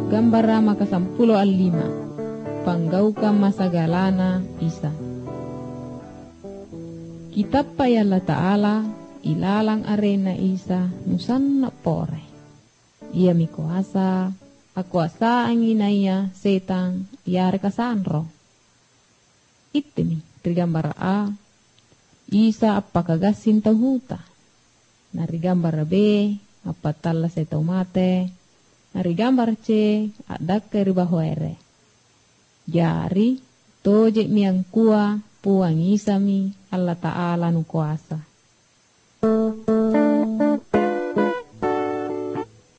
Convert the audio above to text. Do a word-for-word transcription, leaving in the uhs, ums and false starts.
Gambara maka sampulo alima. Panggauka masagalana Isa. Kitab pa Allah Ta'ala ilalang arena Isa nusan na pore. Ia mikuasa, akuasa ang inaya setang yare kasanro. Itimi trigambara a Isa apakagasin tahuta. Narigambara B apatalla se tomate. Narigambara C adakka ribahoere. Jari toje miang kuah puang Isa mi Allah Ta'ala nu kuasa.